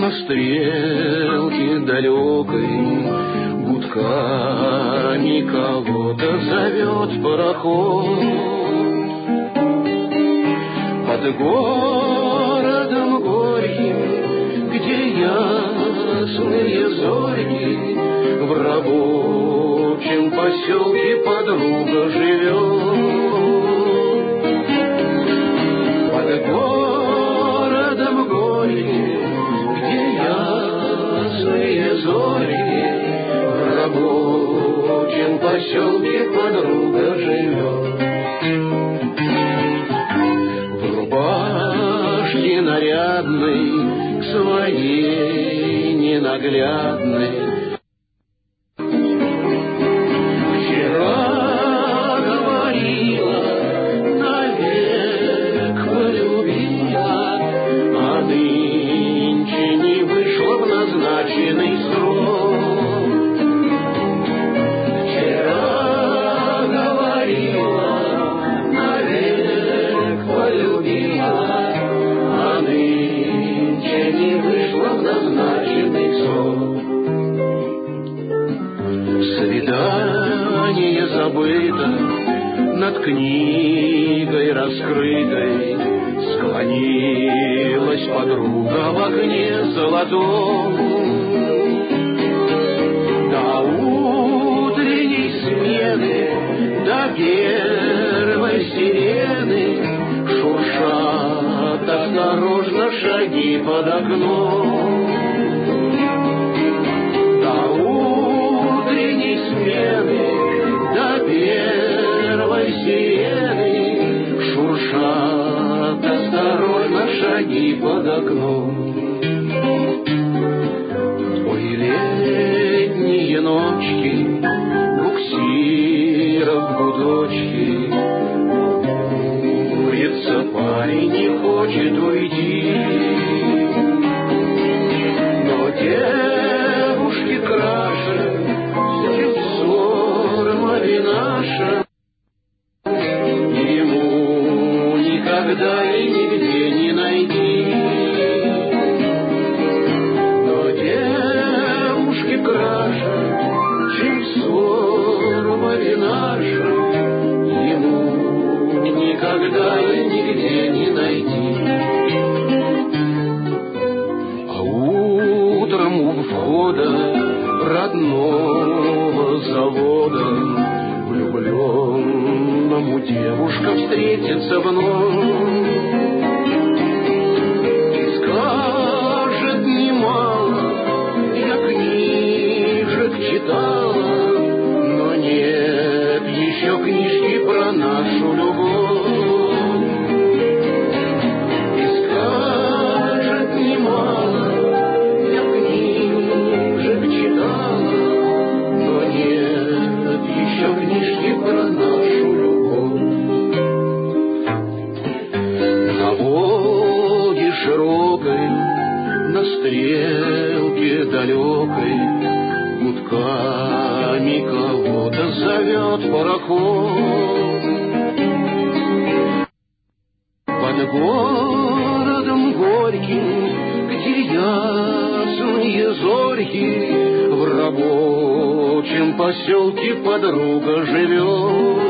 на стрелке далекой гудками кого-то зовет пароход. Под городом горьким, где ясные зорьки, в рабочем поселке подруга живет. Под городом горьким, где ясные зорьки, в рабочем поселке подруга живет. Нарядный к своей ненаглядной вчера говорила, навек полюбила, а нынче не вышла в назначенный срок. Вчера говорила, навек полюбила, не вышла в назначенный срок. Свидание забыто над книгой раскрытой, склонилась подруга в окне золотом. До утренней смены, до первой сирены шуршат осторожно шаги под окном. До утренней смены, до первой сирены шуршат осторожно шаги под окном. Ой, летние ночки, буксиров гудочки, курится парень, не хочет уйти. Но девушки краше, чем сорвали наша, ему никогда и нигде не найти. Но девушки краше, чем сорвали наша, ему никогда и нигде не найти. А утром у входа родного завода влюбленному девушка встретится вновь и скажет немало, я книжек читала, но нет еще книжки про нашу любовь. И скажет немало, я книжек читала, но нет еще книжки про нашу любовь. На Волге широкой, на стрелке далекой гудками кого-то зовет пароход. Под городом горьким, где ясные зорьки, в рабочем поселке подруга живет.